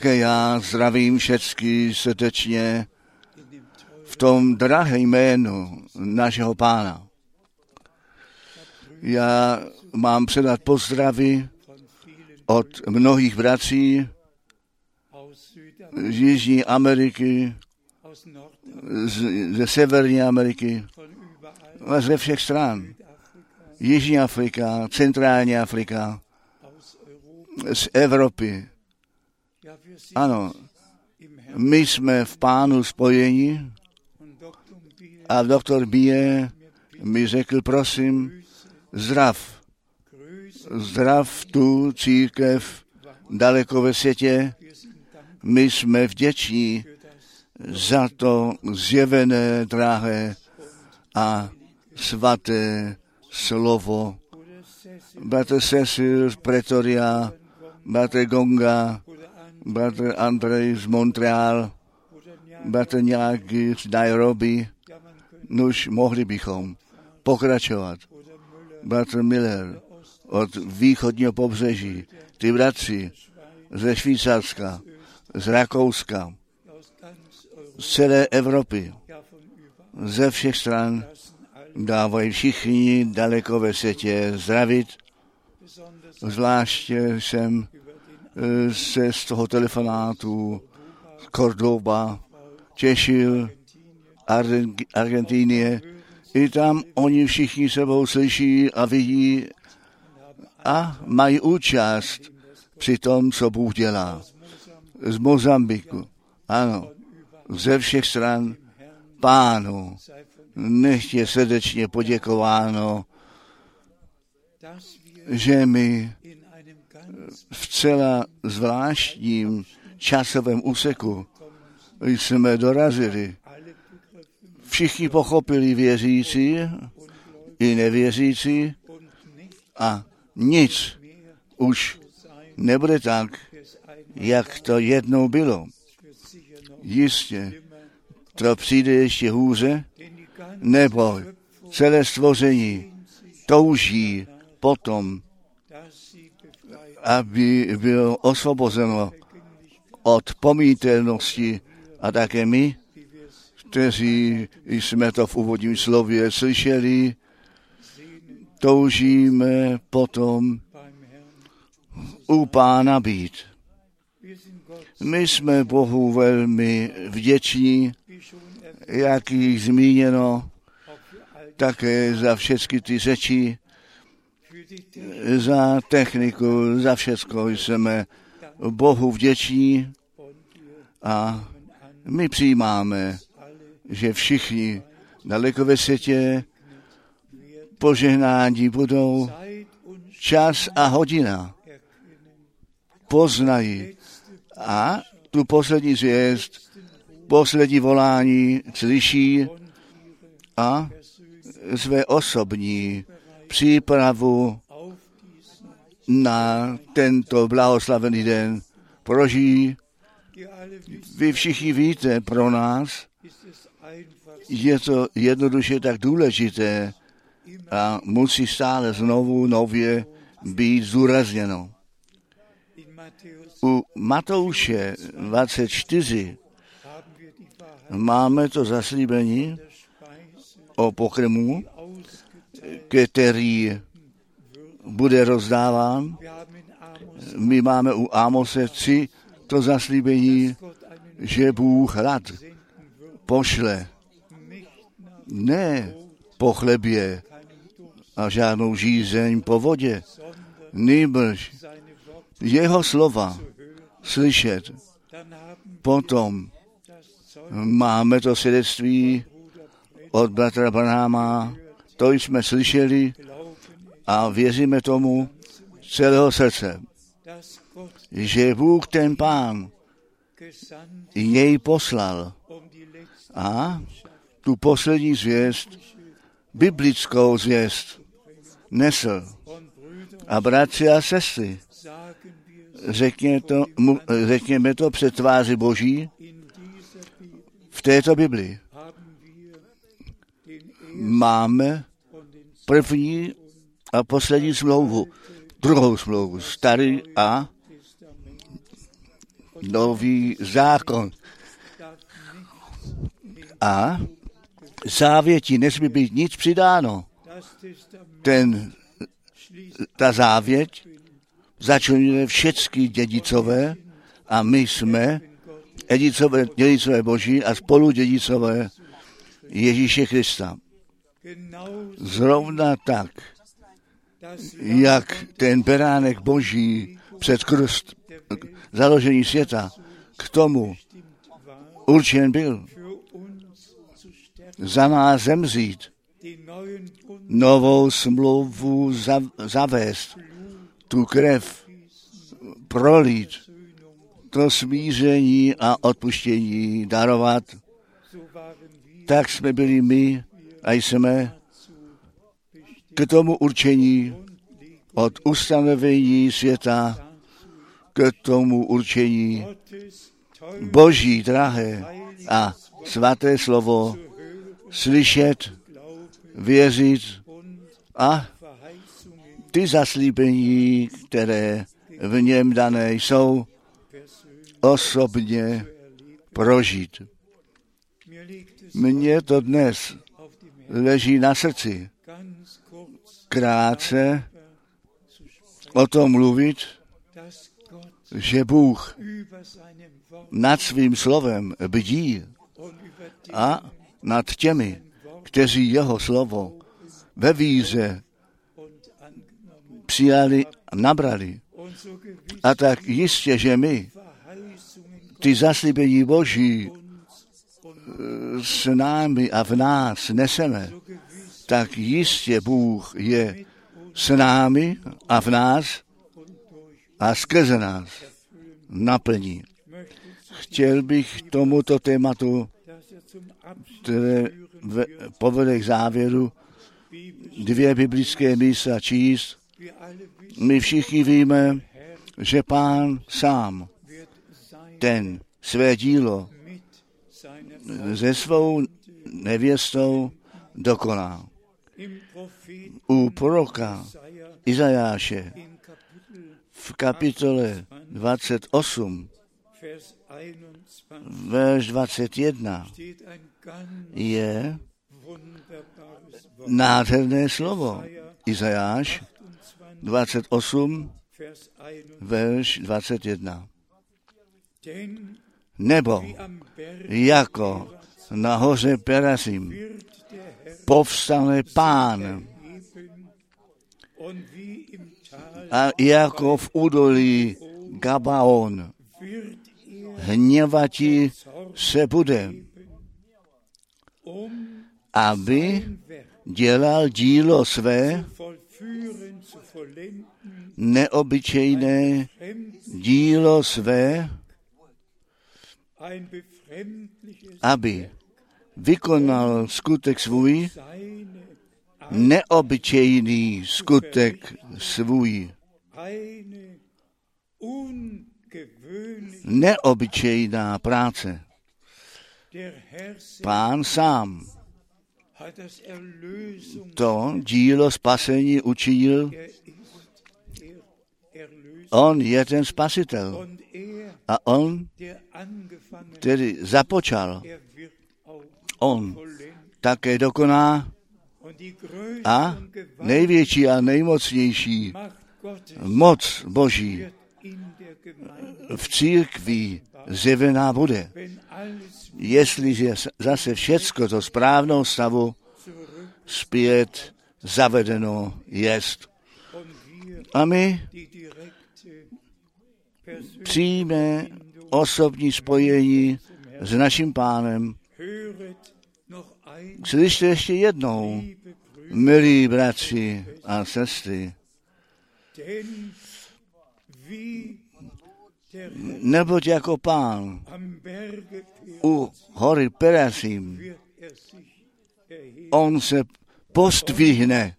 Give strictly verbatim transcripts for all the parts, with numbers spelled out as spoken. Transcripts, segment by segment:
Také já zdravím všecky srdečně v tom drahém jménu našeho Pána. Já mám předat pozdravy od mnohých bratří z Jižní Ameriky, z, ze Severní Ameriky a ze všech stran. Jižní Afrika, Centrální Afrika, z Evropy. Ano, my jsme v Pánu spojeni a doktor Bie mi řekl, prosím, zdrav. Zdrav tu církev daleko ve světě. My jsme vděční za to zjevené, drahé a svaté slovo. Bratr Cecil z Pretoria, bratr Gonga, bratr Andrej z Montreal, bratr Nějaký z Nairobi. Nuž mohli bychom pokračovat. Bratr Miller od východního pobřeží, ty bratři ze Švýcarska, z Rakouska, z celé Evropy, ze všech stran dávají všichni daleko ve světě zdravit. Zvláště jsem se z toho telefonátu z Cordoba těšil, Argentínie. I tam oni všichni sebou slyší a vidí a mají účast při tom, co Bůh dělá. Z Mozambiku, ano, ze všech stran Pánu, nech je srdečně poděkováno, že my v celá zvláštním časovém úseku jsme dorazili. Všichni pochopili, věřící i nevěřící, a nic už nebude tak, jak to jednou bylo. Jistě, to přijde ještě hůře, nebo celé stvoření touží potom, aby bylo osvobozeno od pomítelnosti, a také my, kteří jsme to v úvodním slově slyšeli, toužíme potom u Pána být. My jsme Bohu velmi vděční, jak již zmíněno, také za všechny ty řeči, za techniku, za všecko jsme Bohu vděční a my přijímáme, že všichni daleko ve světě požehnání budou, čas a hodina poznají a tu poslední zvěst, poslední volání slyší a své osobní přípravu na tento blahoslavený den prožijí. Vy všichni víte, pro nás je to jednoduše tak důležité a musí stále znovu nově být zdůrazněno. U Matouše dvacet čtyři máme to zaslíbení o pokrmu, který bude rozdáván. My máme u Ámose tři to zaslíbení, že Bůh hlad pošle ne po chlebě a žádnou žízeň po vodě, nýbrž jeho slova slyšet. Potom máme to svědectví od bratra Branhama, to jsme slyšeli a věříme tomu celého srdce, že Bůh ten Pán jej poslal a tu poslední zvěst, biblickou zvěst, nesl. A bratři a sestry, řekně to, mu, řekněme to před tváři Boží, v této Biblii máme první a poslední smlouvu, druhou smlouvu, starý a nový zákon. A závěti nesmí být nic přidáno. Ten, ta závěť začlenuje všechny dědicové a my jsme dědicové, dědicové Boží a spolu dědicové Ježíše Krista. Zrovna tak, jak ten beránek Boží před krst založení světa k tomu určen byl za nás zemřít, novou smlouvu zavést, tu krev prolít, to smíření a odpuštění darovat. Tak jsme byli my a jsme k tomu určení od ustanovení světa k tomu určení Boží drahé a svaté slovo slyšet, věřit a ty zaslíbení, které v něm dané jsou, osobně prožít. Mně to dnes leží na srdci krátce o tom mluvit, že Bůh nad svým slovem bdí a nad těmi, kteří jeho slovo ve víře přijali a nabrali. A tak jistě, že my ty zaslíbení Boží s námi a v nás neseme, tak jistě Bůh je s námi a v nás a skrze nás naplní. Chtěl bych tomuto tématu, které povede k závěru, dvě biblické místa číst. My všichni víme, že Pán sám ten své dílo se svou nevěstou dokoná. U proroka Izajáše v kapitole dvacet osm, verš dvacet jedna, je nádherné slovo. Izajáš dvacet osm, verš dvacet jedna. Nebo jako na hoře Perasim povstane Pán a jako v údolí Gabaon hněvati se bude, aby dělal dílo své, neobyčejné dílo své, aby vykonal skutek svůj, neobyčejný skutek svůj. Neobyčejná práce. Pán sám to dílo spasení učinil. On je ten spasitel. A on, který započal, on také dokoná a největší a nejmocnější moc Boží v církvi zjevená bude, jestliže zase všecko do správného stavu zpět zavedeno jest. A my přijme osobní spojení s naším Pánem. Slyšte ještě jednou, milí bratři a sestry, neboť jako Pán u hory Perasim, on se postvihne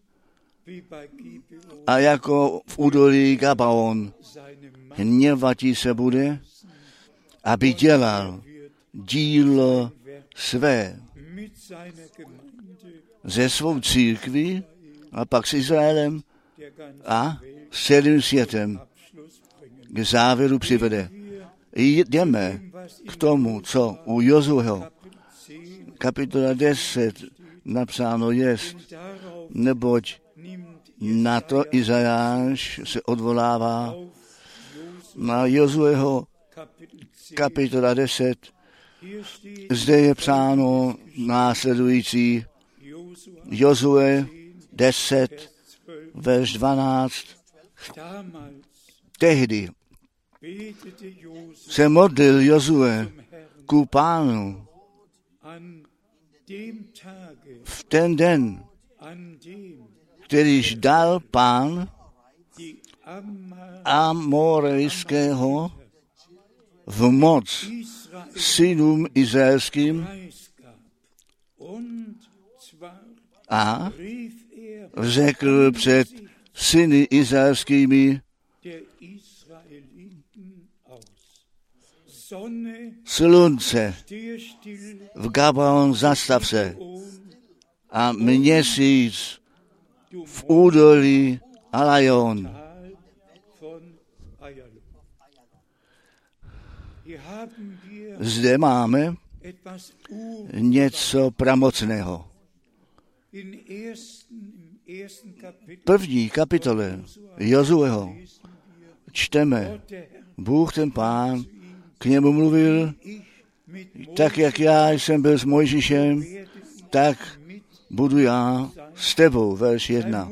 a jako v údolí Gabaon hněvatí se bude, aby dělal dílo své ze svou církví a pak s Izraelem a s celým světem k závěru přivede. jdeme k tomu, co u Jozueho kapitola deset napsáno jest, neboť na to Izajáš se odvolává na Jozueho kapitola deset. Zde je psáno následující Jozue deset, verš dvanáct. Tehdy se modlil Jozue ku Pánu v ten den, kterýž dal Pán Amorejského v moc synům izraelským a řekl před syny izraelskými: Slunce, v Gabaon zastav se, a měsíc v údolí Alajon. Zde máme něco pramocného. První kapitole Jozueho čteme: Bůh ten Pán k němu mluvil, tak jak já jsem byl s Mojžíšem, tak budu já s tebou, verš jedna.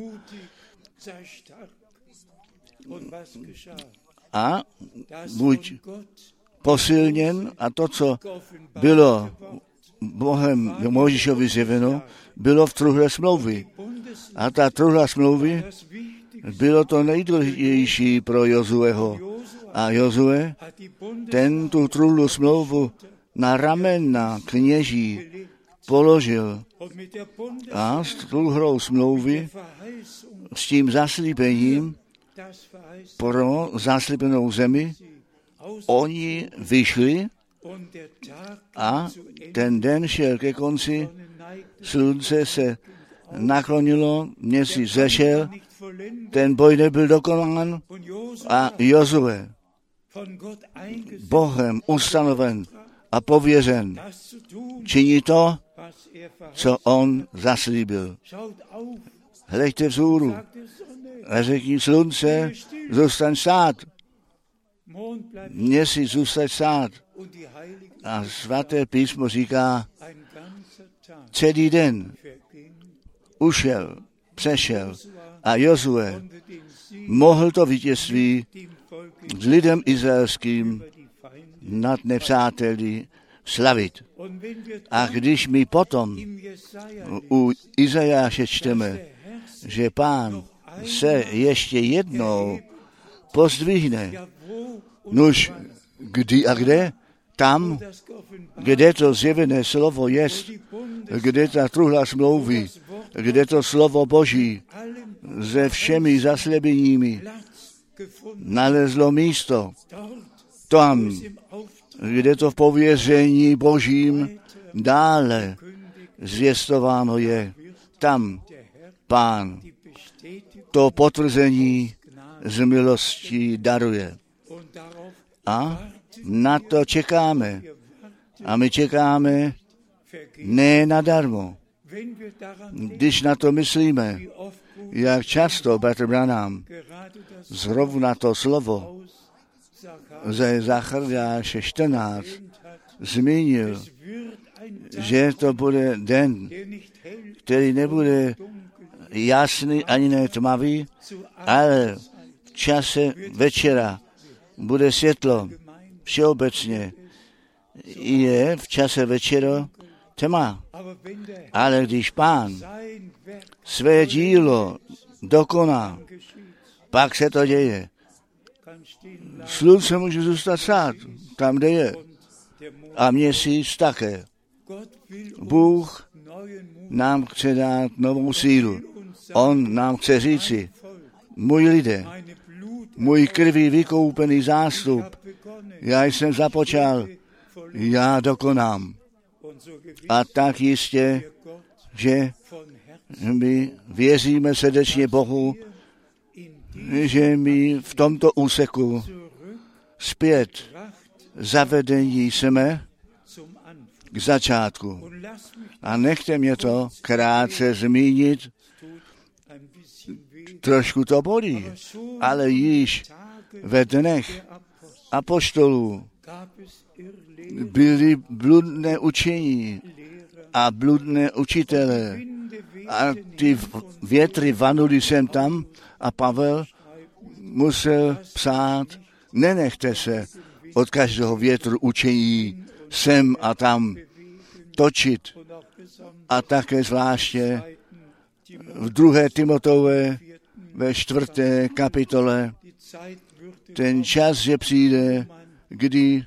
A buď posilněn, a to, co bylo Bohem Mojžíšovi zjeveno, bylo v truhle smlouvy. A ta truhla smlouvy bylo to nejdůležitější pro Jozueho. A Jozue, ten tu truhlu smlouvu na ramena kněží položil a s truhlou smlouvy, s tím zaslíbením pro zaslíbenou zemi, oni vyšli a ten den šel ke konci, slunce se naklonilo, měsíc zešel, ten boj nebyl dokonán a Jozue, Bohem ustanoven a pověřen, činí to, co on zaslíbil. Hleďte vzhůru a řekni: slunce, zůstaň stát, měsíc, zůstaň stát. A svaté písmo říká, celý den ušel, přešel a Jozue mohl to vítězství s lidem izraelským nad nepřáteli slavit. A když my potom u Izajáše čteme, že Pán se ještě jednou pozdvihne, nuž kdy a kde? Tam, kde to zjevené slovo jest, kde ta truhla smlouvy, kde to slovo Boží se všemi zaslebeními nalezlo místo. Tam, kde to v pověření Božím dále zvěstováno je, tam Pán to potvrzení z milostí daruje. A na to čekáme. A my čekáme ne nadarmo. Když na to myslíme, jak často Bratr Branham zrovna to slovo ze Zachariáše čtrnáct zmínil, že to bude den, který nebude jasný ani ne tmavý, ale v čase večera bude světlo. Všeobecně je v čase večera tma. Ale když Pán své dílo dokoná, pak se to děje. Slunce může zůstat stát tam, kde je. A měsíc také. Bůh nám chce dát novou sílu. On nám chce říci: můj lidé, můj krví vykoupený zástup, já jsem započal, já dokonám. A tak jistě, že my věříme srdečně Bohu, že my v tomto úseku zpět zavedení jsme k začátku. A nechte mě to krátce zmínit, trošku to bolí, ale již ve dnech apoštolů byly bludné učení a bludné učitele. A ty větry vanuly sem tam a Pavel musel psát, nenechte se od každého větru učení sem a tam točit. A také zvláště v druhé Timotové ve čtvrté kapitole ten čas, že přijde, kdy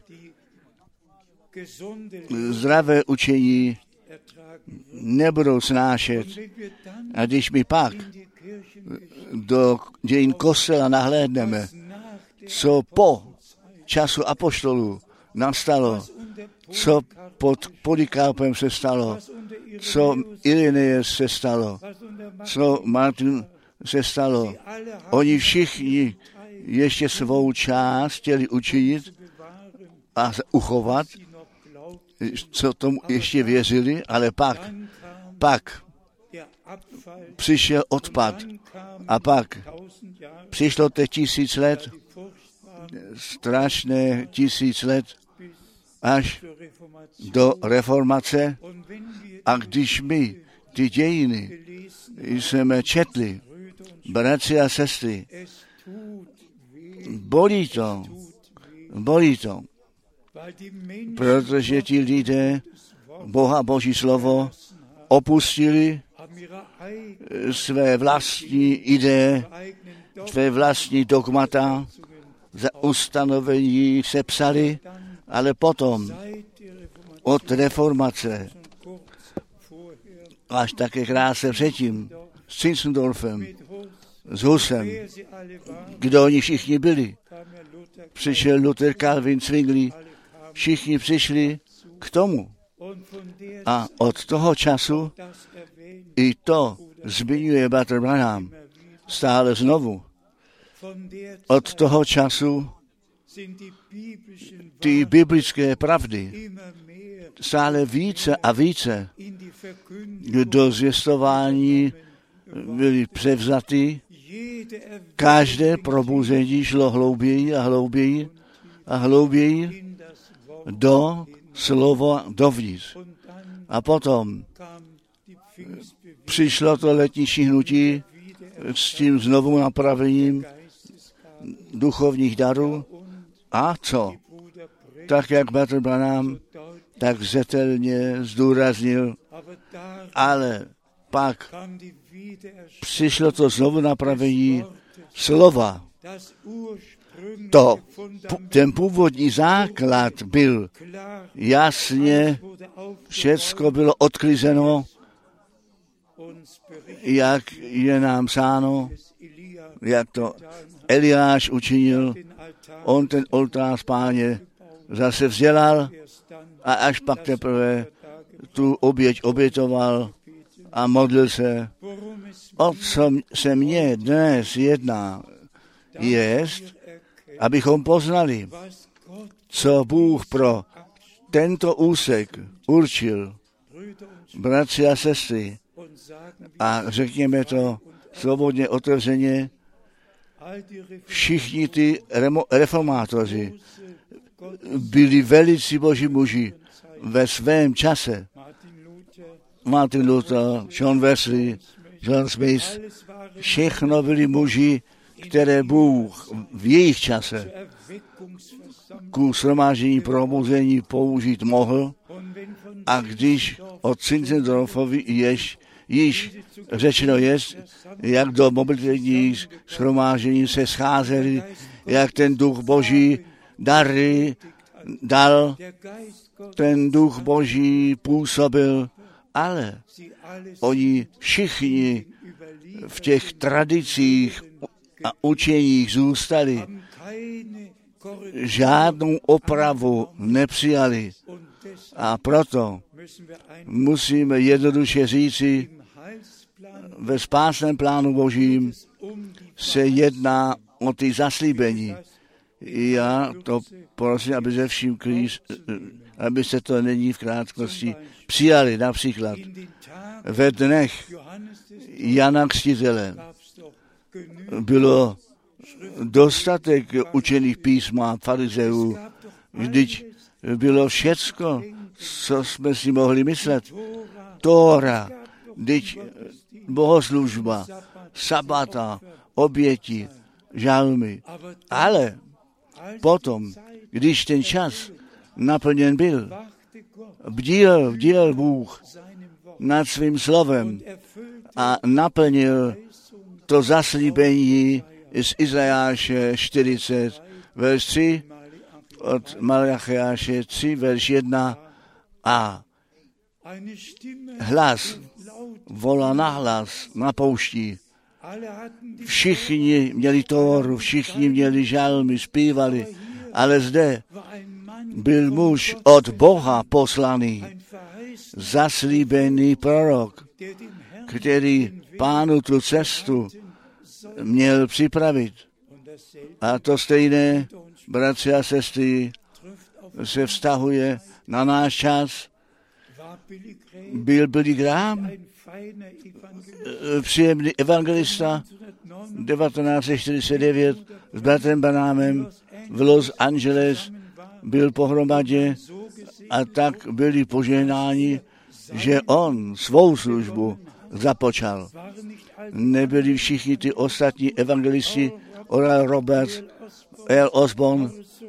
zdravé učení nebudou snášet. A když my pak do dějin kostela nahlédneme, co po času apoštolů nastalo, co pod Polikarpem se stalo, co Irenaeus se stalo, co Martin se stalo. Oni všichni ještě svou část chtěli učinit a uchovat, co tomu ještě věřili, ale pak, pak přišel odpad a pak přišlo těch tisíc let, strašné tisíc let, až do reformace. A když my ty dějiny jsme četli, bratři a sestry, bolí to, bolí to, protože ti lidé Boha, Boží slovo opustili, své vlastní ideje, své vlastní dogmata, za ustanovení se psali, ale potom od reformace až také krátce předtím s Zinzendorfem, s Husem, kdo oni všichni byli. Přišel Luther, Calvin, Zwingli, všichni přišli k tomu. A od toho času i to zmiňuje Brother Branham stále znovu. Od toho času ty biblické pravdy stále více a více do zvěstování byly převzaty. Každé probuzení šlo hlouběji a hlouběji a hlouběji do slova dovnitř. A potom přišlo to letniční hnutí s tím znovu napravením duchovních darů. A co? Tak, jak Brother Branham tak zřetelně zdůraznil, ale pak přišlo to znovu napravení slova. To, ten původní základ byl jasně, všecko bylo odklizeno, jak je nám psáno, jak to Eliáš učinil. On ten oltář Páně zase vzdělal a až pak teprve tu oběť obětoval a modlil se. O co se mně dnes jedná, jest, abychom poznali, co Bůh pro tento úsek určil, bratři a sestry, a řekněme to svobodně, otevřeně, všichni ty reformátoři byli velicí boží muži ve svém čase. Martin Luther, John Wesley, John Smith, všechno byli muži, které Bůh v jejich čase ku shromáždění probuzení použít mohl. A když od Zinzendorfovi jež, již řečeno je, jak do mobilních shromáždění se scházeli, jak ten duch Boží dary dal, ten duch Boží působil, ale oni všichni v těch tradicích a učeních zůstali, žádnou opravu nepřijali. A proto musíme jednoduše říci, ve spásném plánu Božím se jedná o ty zaslíbení, Já to prosím, aby ze vším krýs, aby se to není v krátkosti přijali. Například ve dnech Jana Křtitele bylo dostatek učených písma farizeů, vždyť bylo všecko, co jsme si mohli myslet. Tóra, vždyť bohoslužba, sabata, oběti, žalmy. Ale potom, když ten čas naplněn byl, bdíl, bdíl Bůh nad svým slovem a naplnil to zaslíbení z Izajáše čtyřicet, verš tři, od Malachiáše tři, verš jedna a hlas volá nahlas na poušti. Všichni měli Tóru, všichni měli žalmy, zpívali, ale zde byl muž od Boha poslaný, zaslíbený prorok, který Pánu tu cestu měl připravit. A to stejné, bratři a sestry, se vztahuje na náš čas. Byl Billy Graham příjemný evangelista devatenáct set čtyřicet devět s bratrem Branhamem v Los Angeles byl pohromadě a tak byli požehnáni, že on svou službu započal. Nebyli všichni ty ostatní evangelisti, Oral Roberts, Earl Osborne,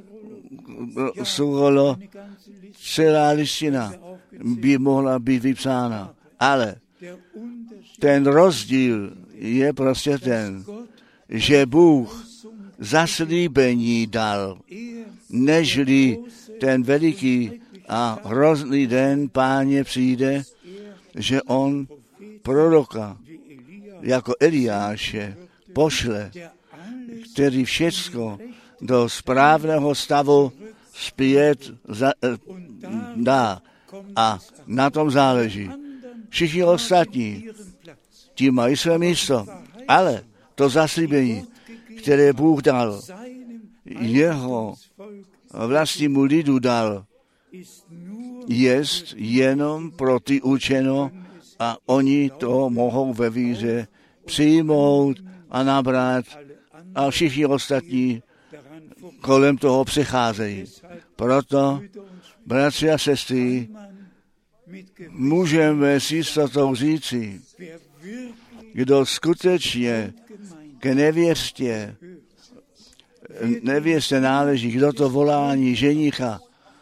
Surolo, celá listina by mohla být vypsána. Ale ten rozdíl je prostě ten, že Bůh zaslíbení dal, nežli ten veliký a hrozný den Páně přijde, že on proroka jako Eliáše pošle, který všecko do správného stavu zpět za, dá. A na tom záleží. Všichni ostatní, ti mají své místo, ale to zaslíbení, které Bůh dal, jeho vlastnímu lidu dal, jest jenom pro ty učeno a oni to mohou ve víře přijmout a nabrat a všichni ostatní kolem toho přecházejí. Proto, bratři a sestry, můžeme s jistotou říci, kdo skutečně k nevěstě, nevěstě náleží, kdo to volání ženicha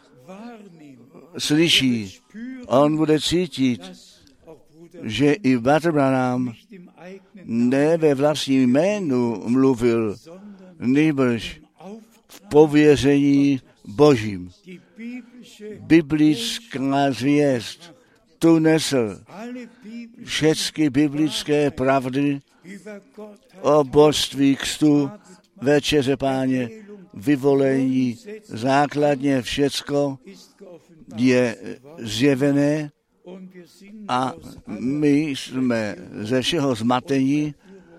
slyší, on bude cítit, že i bratr Branham ne ve vlastním jménu mluvil, nýbrž v pověření Božím. Biblická zvěst tu nesl všechny biblické pravdy o božství, křtu, večeře Páně, vyvolení, základně všecko je zjevené a my jsme ze všeho zmatení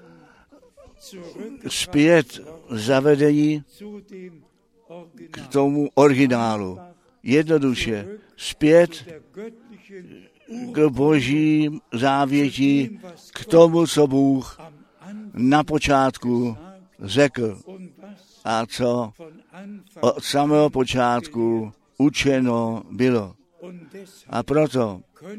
zpět zavedení k tomu originálu. Jednoduše zpět k Božím závěti, k tomu, co Bůh na počátku řekl a co od samého počátku učeno bylo. A proto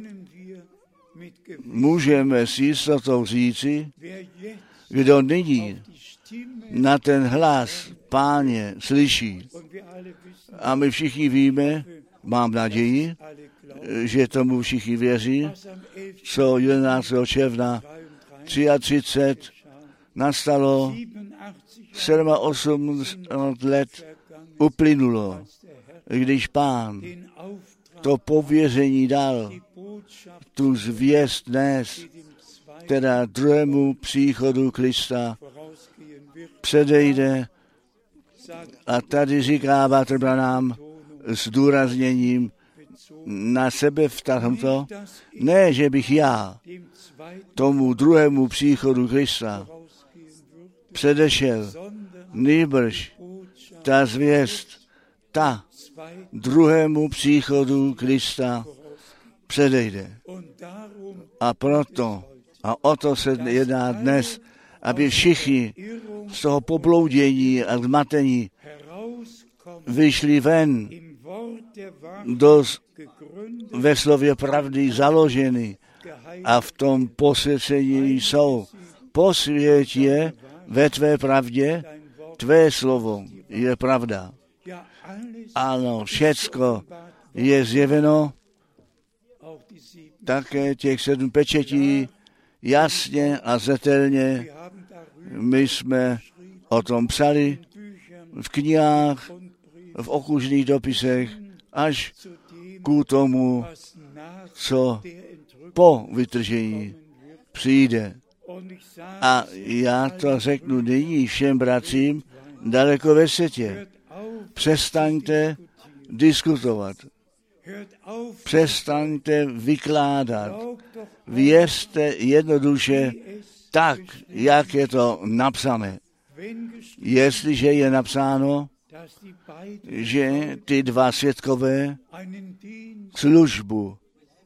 můžeme s jistotou říci, kdo nyní na ten hlas Páně slyší. A my všichni víme, mám naději, že tomu všichni věří, co jedenáctého června třicet tři nastalo, osmdesát sedm let uplynulo, když Pán to pověření dal, tu zvěst dnes, teda druhému příchodu Krista předejde. A tady říká bratr Branham s důrazněním na sebe vtáhnuto, ne, že bych já tomu druhému příchodu Krista předešel, nýbrž ta zvěst, ta druhému příchodu Krista předejde. A proto, a o to se jedná dnes, aby všichni z toho pobloudění a zmatení vyšli ven do, ve slově pravdy založeny a v tom posvěcení jsou. Posvěť je ve tvé pravdě, tvé slovo je pravda. Ano, všecko je zjeveno, také těch sedm pečetí, jasně a zetelně. My jsme o tom psali v knihách, v okužných dopisech, až ku tomu, co po vytržení přijde. A já to řeknu nyní všem bratřím daleko ve světě. Přestaňte diskutovat. Přestaňte vykládat. Věřte jednoduše tak, jak je to napsané. Jestliže je napsáno, že ty dva svědkové službu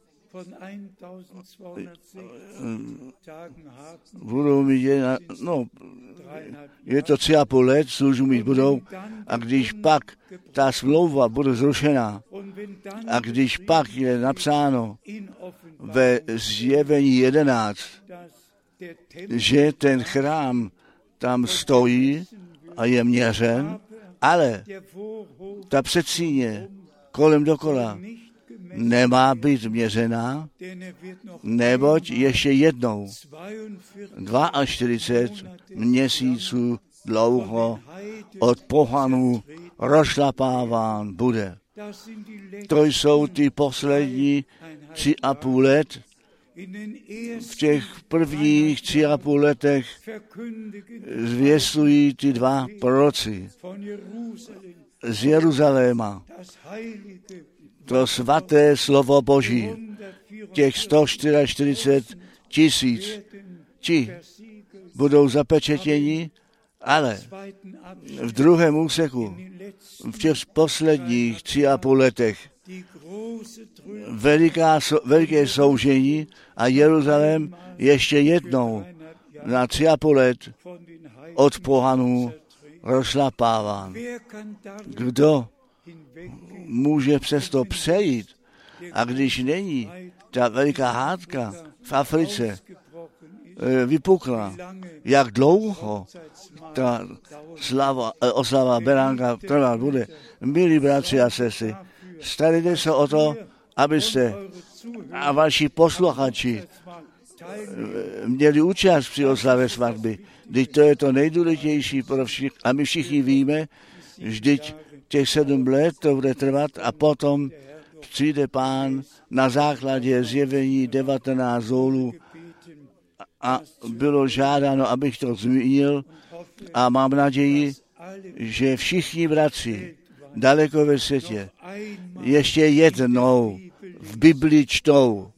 budou mít, jedna, no, je to tři a půl let, službu mít budou, a když pak ta smlouva bude zrušená, a když pak je napsáno ve Zjevení jedenáct, že ten chrám tam stojí a je měřen, ale ta předsíně kolem dokola nemá být měřená, neboť ještě jednou čtyřicet dva měsíců dlouho od pohanů rozšlapáván bude. To jsou ty poslední tři a půl let. V těch prvních tři a půl letech zvěstují ty dva proroci z Jeruzaléma to svaté slovo Boží, těch sto čtyřicet čtyři tisíc, ti budou zapečetěni, ale v druhém úseku, v těch posledních tři a půl letech, veliká, veliké soužení a Jeruzalém ještě jednou na tři a půl let od pohanů rozšlapáván. Kdo může přesto přejít? A když není ta veliká hádka v Africe vypukla, jak dlouho ta slava, oslava Beránka trvat bude? Milí bratři a sestry, starejte se o to, abyste a vaši posluchači měli účast při oslavě svatby. Vždyť to je to nejdůležitější pro všich, a my všichni víme, vždyť těch sedm let to bude trvat a potom přijde Pán na základě Zjevení devatenáct zólů a bylo žádáno, abych to zmínil, a mám naději, že všichni bratři daleko ve světě ještě jednou v Biblii čtou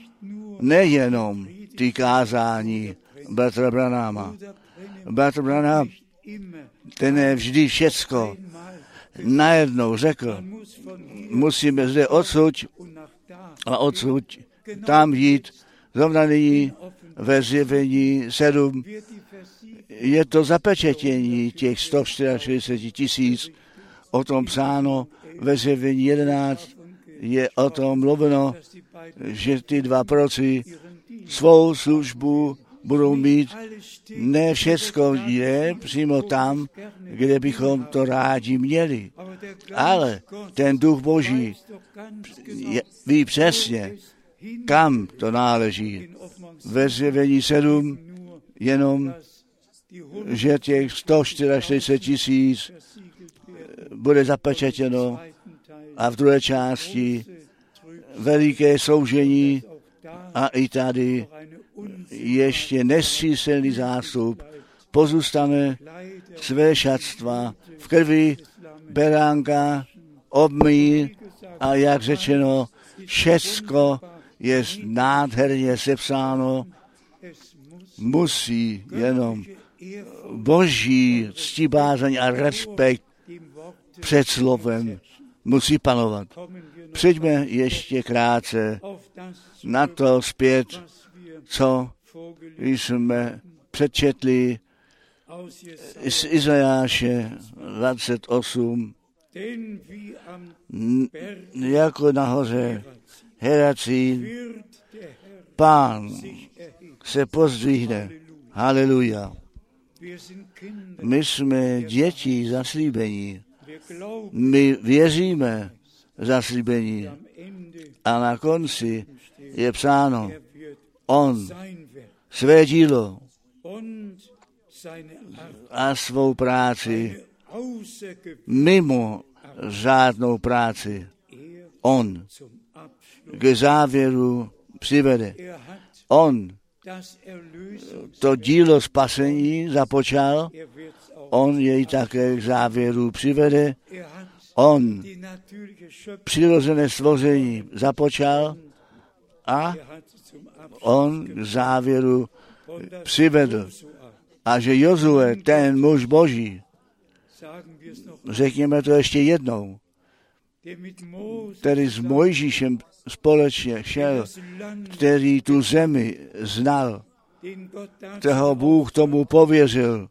nejenom ty kázání bratra Branhama. Bratr Branham, ten je vždy všecko najednou řekl, musíme zde odsud a odsud tam jít. Zrovna nyní ve Zjevení sedm je to zapečetění těch sto čtyřicet tisíc, o tom psáno. Ve Zjevení jedenáct je o tom mluveno, že ty dva proroci svou službu budou mít. Ne všecko je přímo tam, kde bychom to rádi měli. Ale ten duch Boží je, ví přesně, kam to náleží. Ve Zjevení sedm jenom, že těch sto čtyřicet tisíc bude zapečetěno a v druhé části veliké soužení a i tady ještě nesčíselný zástup pozůstane své šatstva v krvi beránka, obmyjí a jak řečeno, všecko je nádherně sepsáno, musí jenom Boží ctibázeň a respekt před slovem musí panovat. Přijďme ještě krátce na to zpět, co jsme přečetli z Izajáše dvacet osm, jako nahoře Heracín, Pán se pozdvihne. Haleluja. My jsme děti zaslíbení. My věříme zaslíbení. A na konci je psáno, on své dílo a svou práci mimo řádnou práci on k závěru přivede. On to dílo spasení započal, on jej také k závěru přivede. On přirozené stvoření započal a on k závěru přivedl. A že Jozue, ten muž Boží, řekněme to ještě jednou, který s Mojžíšem společně šel, který tu zemi znal, kterého Bůh tomu pověřil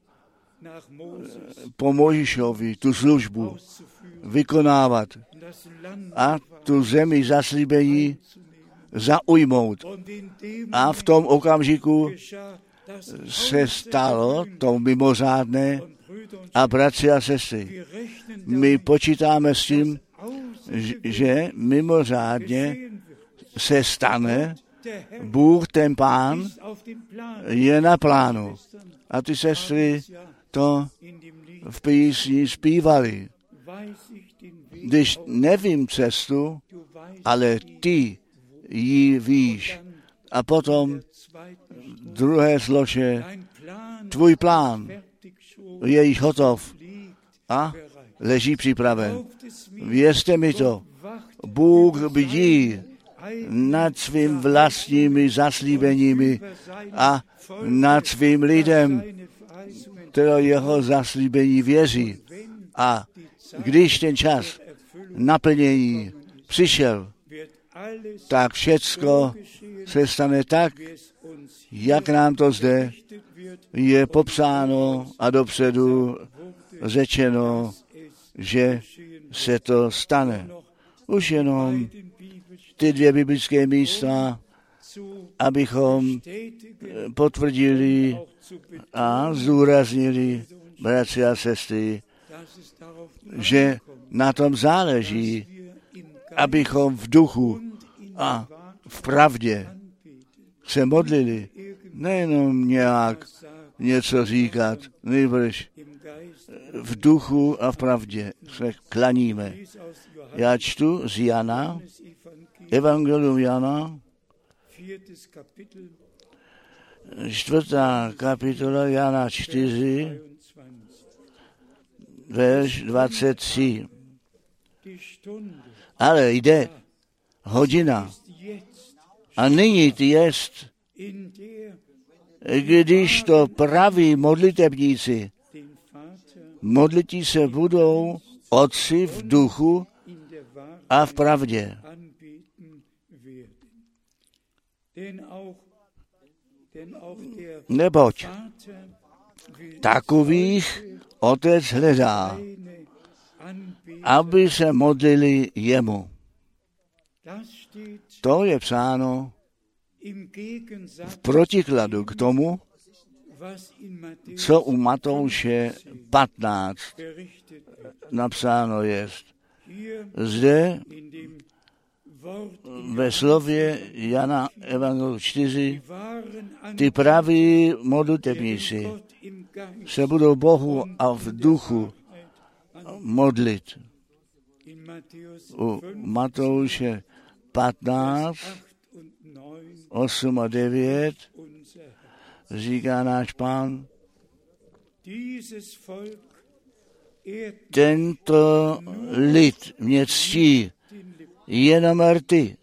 po Mojžíšovi tu službu vykonávat a tu zemi zaslíbení zaujmout. A v tom okamžiku se stalo to mimořádné a bratři a sestry, my počítáme s tím, že mimořádně se stane, Bůh, ten Pán, je na plánu. A ty sestry to v písni zpívali. Když nevím cestu, ale ty ji víš. A potom druhé slože, tvůj plán je již hotov a leží připraven. Věřte mi to, Bůh bdí nad svým vlastními zaslíbeními a nad svým lidem, který jeho zaslíbení věří. A když ten čas naplnění přišel, tak všecko se stane tak, jak nám to zde je popsáno a dopředu řečeno, že se to stane. Už jenom ty dvě biblické místa, abychom potvrdili a zdůraznili, bratři a sestry, že na tom záleží, abychom v duchu a v pravdě se modlili, nejenom nějak něco říkat, nejbrž v duchu a v pravdě se klaníme. Já čtu z Jana, Evangelium Jana, čtvrtá kapitola Jana čtyři, verš dvacet tři. Ale jde hodina a nyní jest, když to praví modlitebníci modlití se budou Otci v duchu a v pravdě. Neboť takových Otec hledá, aby se modlili jemu. To je psáno v protikladu k tomu, co u Matouše patnáct napsáno jest. Zde ve slově Jana Evangelium čtyři ty praví modlitebníci se budou Bohu a v duchu modlit. U Matouše patnáct, osm a devět říká náš Pán, tento lid mě ctí jenom rty,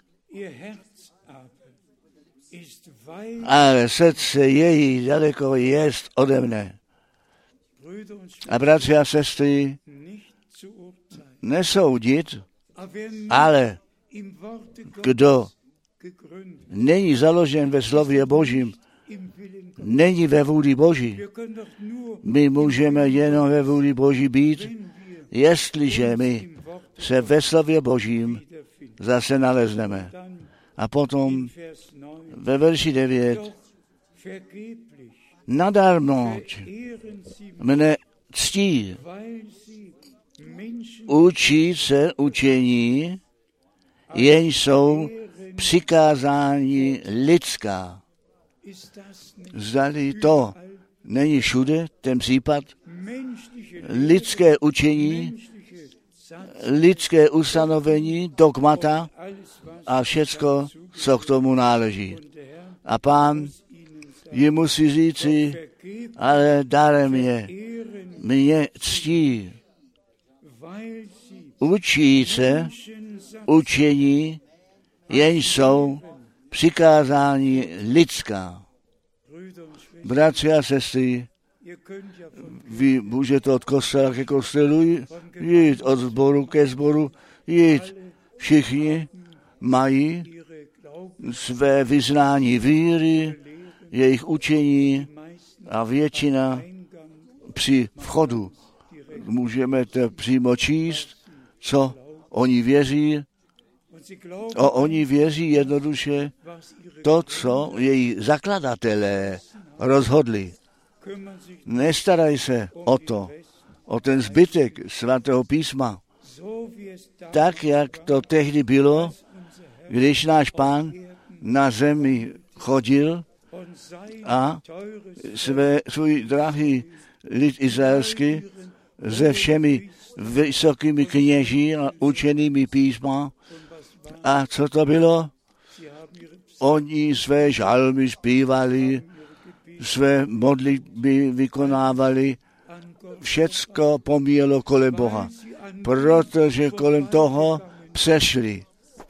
ale srdce její daleko jest ode mne. A bratři a sestry, nesoudit, ale kdo není založen ve slově Božím, není ve vůli Boží. My můžeme jenom ve vůli Boží být, jestliže my se ve slově Božím zase nalezneme. A potom ve verši devět nadarmo mne ctí, učí se učení, jen jsou přikázání lidská. Zdali to není všude ten případ, lidské učení, lidské ustanovení, dogmata a všecko, co k tomu náleží. A Pán jim musí říci, ale darem je, mě ctí, učí se učení, jen jsou přikázání lidská. Bratři a sestry, vy můžete od kostela ke kostelu jít, od sboru ke sboru jít. Všichni mají své vyznání víry, jejich učení a většina při vchodu. Můžeme to přímo číst, co oni věří. O, oni věří jednoduše to, co její zakladatelé rozhodli. Nestarají se o to, o ten zbytek svatého písma. Tak, jak to tehdy bylo, když náš Pán na zemi chodil a své, svůj drahý lid izraelský se všemi vysokými kněží a učenými písma. A co to bylo? Oni své žalmy zpívali, své modlitby vykonávali, všecko pomíjelo kolem Boha, protože kolem toho přešli.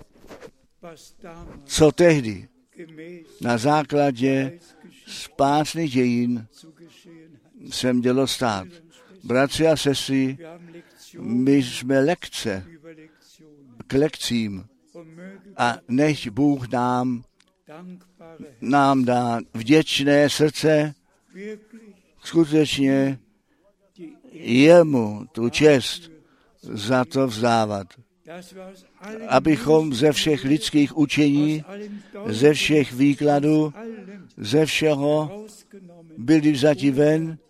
Co tehdy na základě spásných dějin se mělo stát. Bratři a sestry, my jsme lekce k lekcím a nech Bůh nám, nám dá vděčné srdce, skutečně jemu tu čest za to vzdávat. Abychom ze všech lidských učení, ze všech výkladů, ze všeho byli vzati ven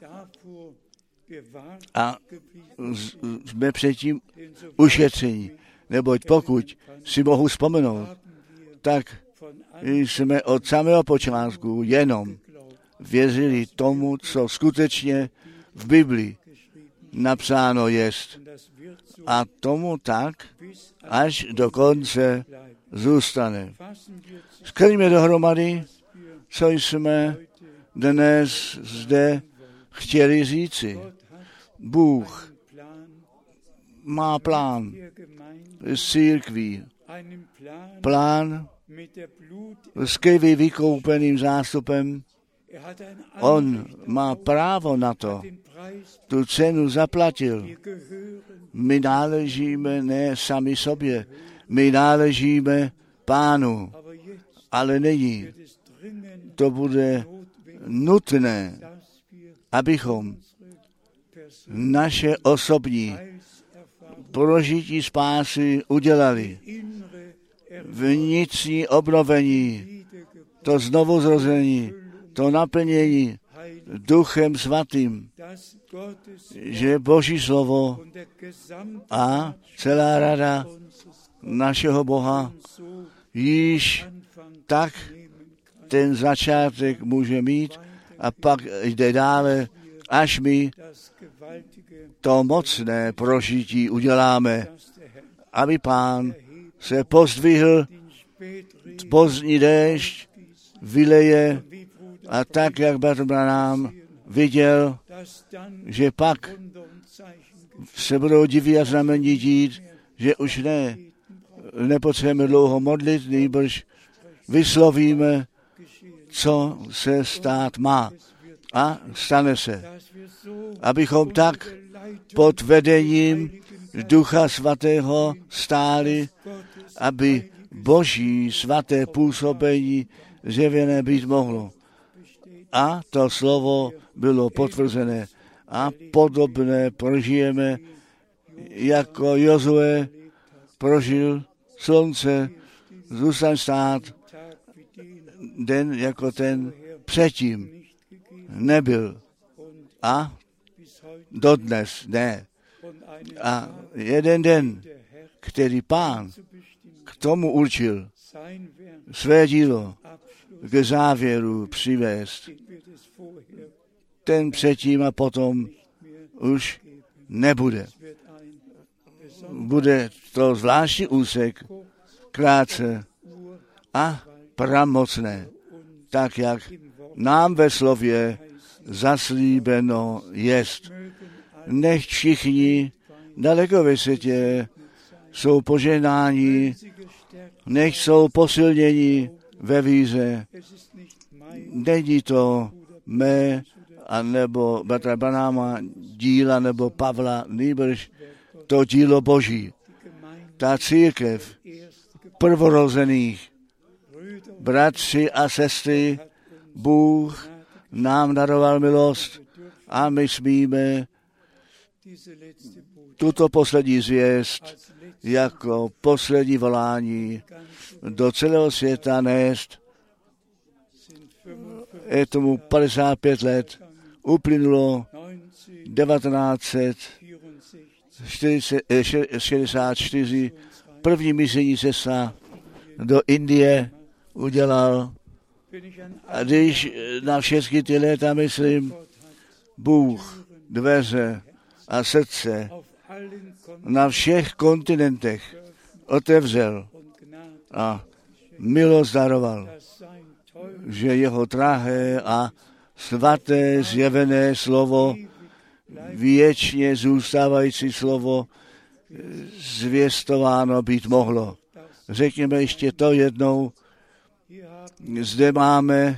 a jsme předtím ušetřeni. Neboť pokud si mohu vzpomenout, tak jsme od samého počátku jenom věřili tomu, co skutečně v Biblii napsáno jest. A tomu tak, až do konce zůstane. Skrňme dohromady, co jsme dnes zde chtěli říci. Bůh má plán s církví, plán s krví vykoupeným zástupem. On má právo na to, tu cenu zaplatil. My náležíme ne sami sobě, my náležíme Pánu, ale nyní to bude nutné, abychom naše osobní prožití spásy udělali. Vnitřní obnovení, to znovuzrození, to naplnění Duchem Svatým, že Boží slovo a celá rada našeho Boha již tak ten začátek může mít a pak jde dále, až my to mocné prožití uděláme, aby Pán se pozdvihl, pozdní déšť vyleje a tak, jak bratr Branham viděl, že pak se budou divy a znamení dít, že už ne, nepotřebujeme dlouho modlit, nýbrž vyslovíme, co se stát má. A stane se. Abychom tak pod vedením Ducha Svatého stáli, aby Boží svaté působení zjevené být mohlo. A to slovo bylo potvrzené. A podobné prožijeme, jako Jozue prožil slunce, zůstan stát, den jako ten předtím nebyl. A dodnes ne. A jeden den, který Pán k tomu určil své dílo k závěru přivést, ten předtím a potom už nebude. Bude to zvláštní úsek, krátce a pramocné, tak jak nám ve slově zaslíbeno jest. Nech všichni daleko ve světě jsou požehnáni, nech jsou posilněni ve víře. Není to mé, anebo bratra Branáma díla, nebo Pavla, nýbrž to dílo Boží. Ta církev prvorozených, bratři a sestry, Bůh nám daroval milost a my smíme tuto poslední zvěst jako poslední volání do celého světa nést. Je tomu padesát pět let, uplynulo devatenáct šedesát čtyři, první misijní cesta do Indie udělal. A když na všechny ty léta myslím, Bůh dveře a srdce na všech kontinentech otevřel a milost daroval, že jeho drahé a svaté zjevené slovo, věčně zůstávající slovo, zvěstováno být mohlo. Řekněme ještě to jednou, zde máme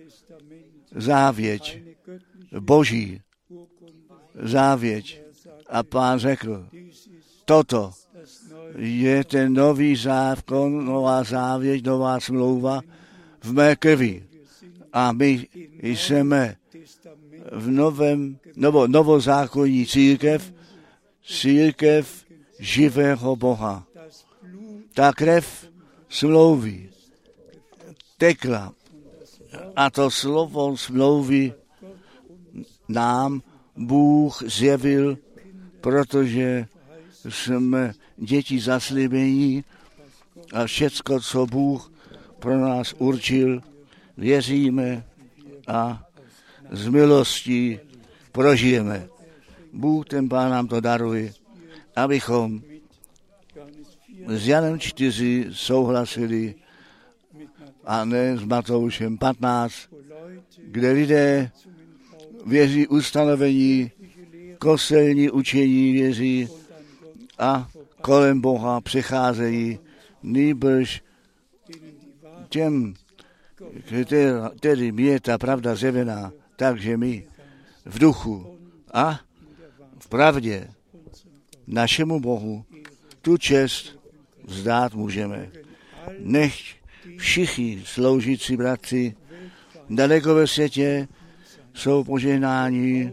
závěť, Boží závěť. A Pán řekl, toto je ten nový zákon, nová závěť, nová smlouva v mé krvi. A my jsme v novém, novo, novozákonní církev, církev živého Boha. Ta krev smlouvy tekla a to slovo smlouvy nám Bůh zjevil, protože jsme děti zaslíbení a všecko, co Bůh pro nás určil, věříme a z milostí prožijeme. Bůh ten Pán nám to daruje, abychom s Janem čtyři souhlasili a ne s Matoušem patnáct, kde lidé věří ustanovení, kostelní učení věří a kolem Boha přecházejí, nýbrž těm, kterým je ta pravda zjevená, takže my v duchu a v pravdě našemu Bohu tu čest vzdát můžeme. Nech všichni sloužící bratři daleko ve světě jsou požehnáni.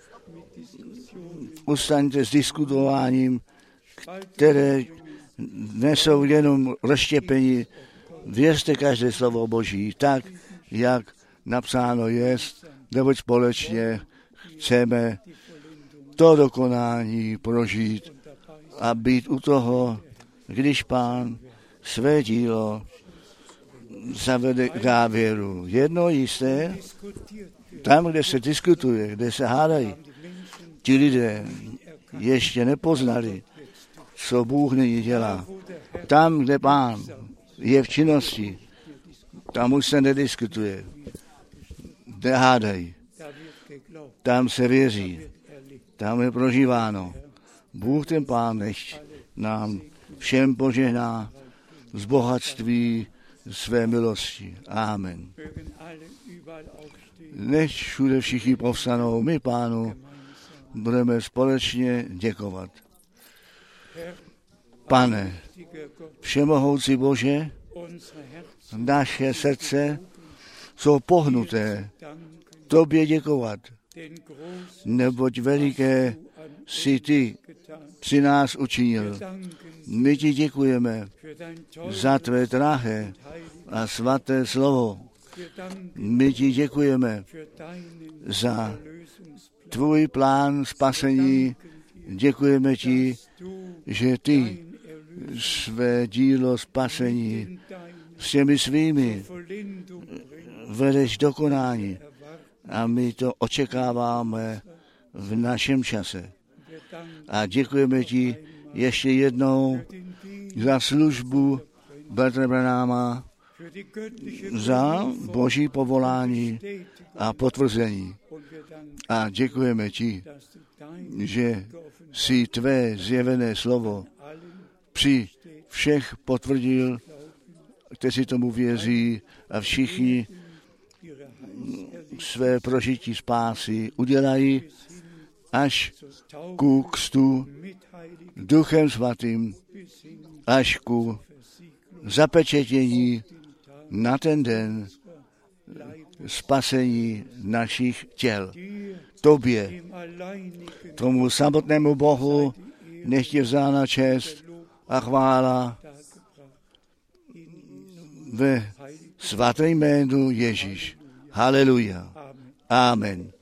Ustaňte s diskutováním, které nesou jenom rozštěpení. Věřte každé slovo Boží, tak, jak napsáno jest, neboť společně chceme to dokonání prožít a být u toho, když Pán své dílo zavede k závěru. Jedno jisté, tam, kde se diskutuje, kde se hádají, ti lidé ještě nepoznali, co Bůh nyní dělá. Tam, kde Pán je v činnosti, tam už se nediskutuje, nehádají. Tam se věří, tam je prožíváno. Bůh ten Pán nechť nám všem požehná z bohatství své milosti. Amen. Nech všude všichni povstanou, my Pánu budeme společně děkovat. Pane, všemohoucí Bože, naše srdce jsou pohnuté Tobě děkovat, neboť veliké si Ty při nás učinil. My Ti děkujeme za Tvé drahé a svaté slovo. My Ti děkujeme za Tvůj plán spasení. Děkujeme Ti, že Ty své dílo spasení s těmi svými vedeš do konání. A my to očekáváme v našem čase. A děkujeme Ti ještě jednou za službu Bertra Branhama, za Boží povolání a potvrzení. A děkujeme Ti, že si Tvé zjevené slovo při všech potvrdil, kteří tomu věří, a všichni své prožití spásy udělají až ku křtu Duchem Svatým, až ku zapečetění na ten den spasení našich těl. Tobě, tomu samotnému Bohu, nech je vzána čest a chvála ve svatém jménu Ježíš. Haleluja. Amen.